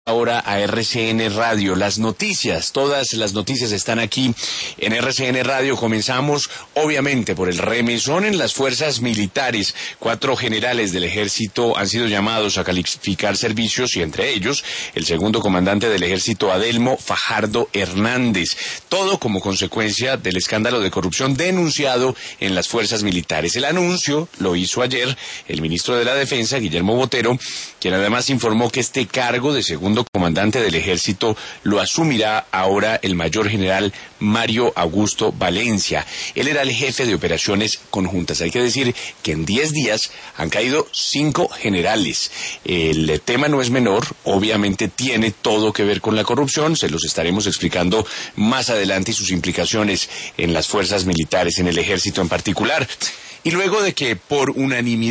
Ahora a RCN Radio, las noticias, todas las noticias están aquí en RCN Radio. Comenzamos obviamente por el remesón en las fuerzas militares. 4 generales del ejército han sido llamados a calificar servicios y entre ellos el segundo comandante del ejército, Adelmo Fajardo Hernández. Todo como consecuencia del escándalo de corrupción denunciado en las fuerzas militares. El anuncio lo hizo ayer el ministro de la Defensa, Guillermo Botero, quien además informó que este cargo de segundo comandante del ejército lo asumirá ahora el mayor general Mario Augusto Valencia. Él era el jefe de operaciones conjuntas. Hay que decir que en 10 días han caído 5 generales. El tema no es menor, obviamente tiene todo que ver con la corrupción, se los estaremos explicando más adelante y sus implicaciones en las fuerzas militares, en el ejército en particular. Y luego de que por unanimidad